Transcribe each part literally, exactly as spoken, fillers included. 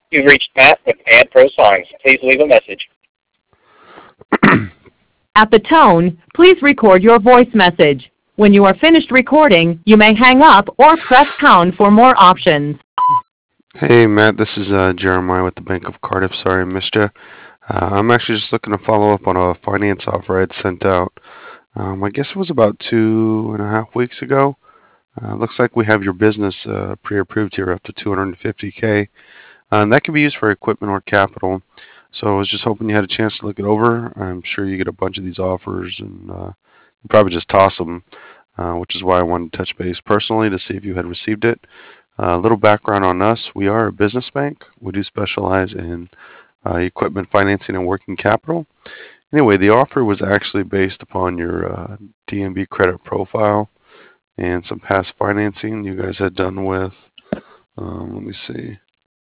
You've reached Matt with Ad Pro Signs. Please leave a message. At the tone, please record your voice message. When you are finished recording, you may hang up or press pound for more options. Hey Matt, this is uh, Jeremiah with the Bank of Cardiff. Sorry I missed you. Uh, I'm actually just looking to follow up on a finance offer I'd sent out. Um, I guess it was about two and a half weeks ago. Uh, looks like we have your business uh, pre-approved here up to two hundred fifty K. Uh, and that can be used for equipment or capital. So I was just hoping you had a chance to look it over. I'm sure you get a bunch of these offers and uh, you probably just toss them, uh, which is why I wanted to touch base personally to see if you had received it. A uh, little background on us. We are a business bank. We do specialize in uh, equipment financing and working capital. Anyway, the offer was actually based upon your uh, D N B credit profile and some past financing you guys had done with, um, let me see,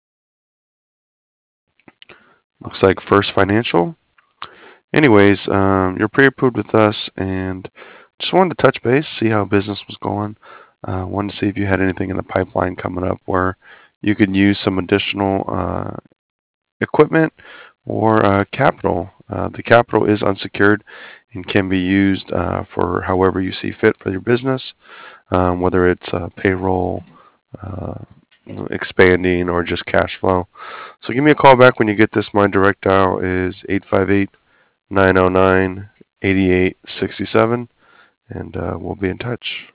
looks like First Financial. Anyways, um, you're pre-approved with us and just wanted to touch base, see how business was going. Uh, wanted to see if you had anything in the pipeline coming up where you could use some additional uh, equipment or uh, capital. Uh, the capital is unsecured and can be used uh, for however you see fit for your business, um, whether it's uh, payroll, uh, expanding, or just cash flow. So give me a call back when you get this. My direct dial is eight five eight, nine oh nine, eight eight six seven, and uh, we'll be in touch.